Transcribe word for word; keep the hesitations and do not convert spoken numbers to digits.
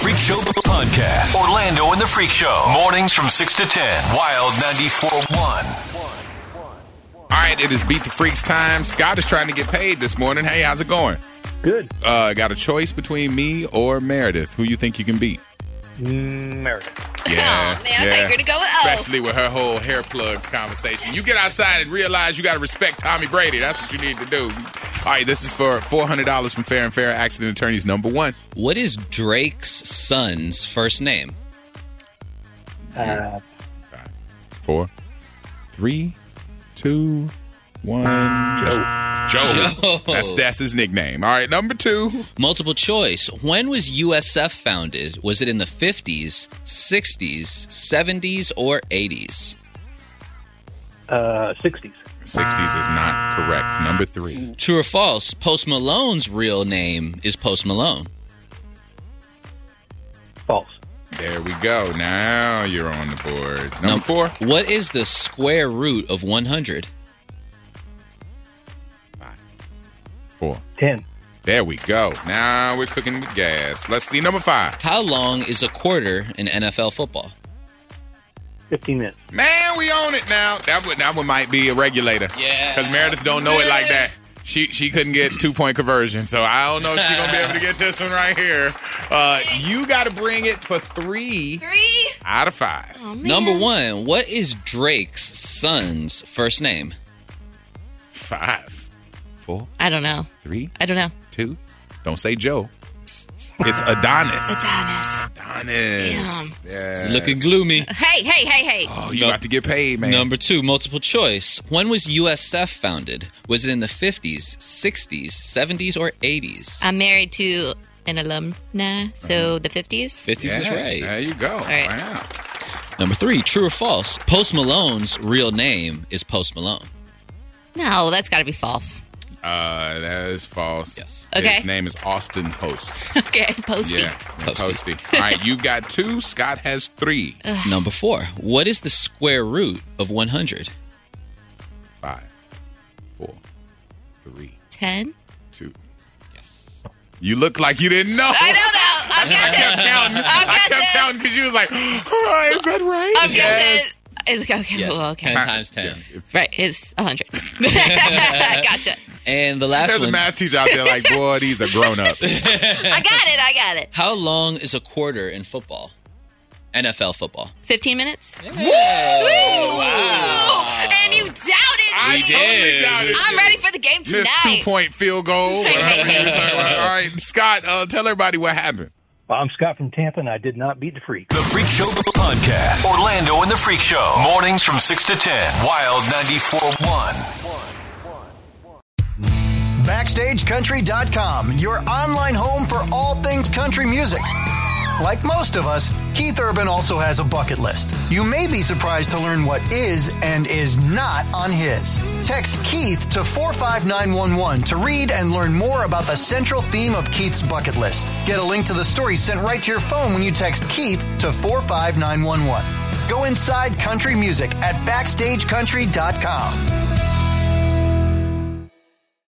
Freak Show Podcast. Orlando and the Freak Show. Mornings from six to ten. Wild ninety-four point one. All right, it is Beat the Freaks time. Scott is trying to get paid this morning. Hey, how's it going? Good. Uh, got a choice between me or Meredith. Who you think you can beat? Mm, Meredith. Yeah, Oh, man, I thought you were going to go with O. Especially with her whole hair plugs conversation. You get outside and realize you got to respect Tommy Brady. That's what you need to do. All right, this is for four hundred dollars from Fair and Fair Accident Attorneys. Number one. What is Drake's son's first name? Uh, Five, four, three, two, one. Joe. Joe. Joe. That's, that's his nickname. All right, number two. Multiple choice. When was U S F founded? Was it in the fifties, sixties, seventies, or eighties? Uh, sixties. sixties is not correct. Number three. True or false? Post Malone's real name is Post Malone. False. There we go. Now you're on the board. Number Num- four. What is the square root of one hundred? Four. Ten. There we go. Now we're cooking with gas. Let's see number five. How long is a quarter in N F L football? Fifteen minutes. Man, we own it now. That one, that one might be a regulator. Yeah. Because Meredith don't know it like that. She she couldn't get two-point conversion, so I don't know if she's going to be able to get this one right here. Uh, you got to bring it for three, Three? out of five. Oh, man. Number one. What is Drake's son's first name? Five, four, I don't know. three, I don't know. two. Don't say Joe. It's Adonis. Adonis. Adonis. Damn. Yeah. Looking gloomy. Hey, hey, hey, hey. Oh, you No- about to get paid, man. Number two, multiple choice. When was U S F founded? Was it in the fifties, sixties, seventies, or eighties? I'm married to an alumna, so the fifties. fifties is Yeah, right. There you go. right. Wow. Number three, true or false? Post Malone's real name is Post Malone. No, that's got to be false. Uh, that is false. Yes. Okay. His name is Austin Post. Okay, Posty. Yeah, Posty. Posty. All right, you've got two. Scott has three. Number four, what is the square root of one hundred? Five, four, three, Ten? two. You look like you didn't know. I don't know. I'm I kept guessing. counting. I'm I kept guessing. counting because you was like, oh, is that right? I'm Yes. guessing. It's okay. Yes. Well, okay. ten times ten. Yeah. Right, it's one hundred. Gotcha. And the last There's a one, math teacher out there like, boy, these are grown-ups. I got it. I got it. how long is a quarter in football? N F L football. fifteen minutes? Wow. And you doubted I me. totally doubted you. I'm ready for the game Missed tonight. two-point field goal. Whatever you were talking about. All right, Scott, uh, tell everybody what happened. Well, I'm Scott from Tampa, and I did not beat the Freak. The Freak Show Podcast. Orlando and the Freak Show. Mornings from six to ten. Wild ninety-four point one. Backstage Country dot com, your online home for all things country music. Like most of us, Keith Urban also has a bucket list. You may be surprised to learn what is and is not on his. Text Keith to four five nine one one to read and learn more about the central theme of Keith's bucket list. Get a link to the story sent right to your phone when you text Keith to four five nine one one. Go inside country music at Backstage Country dot com.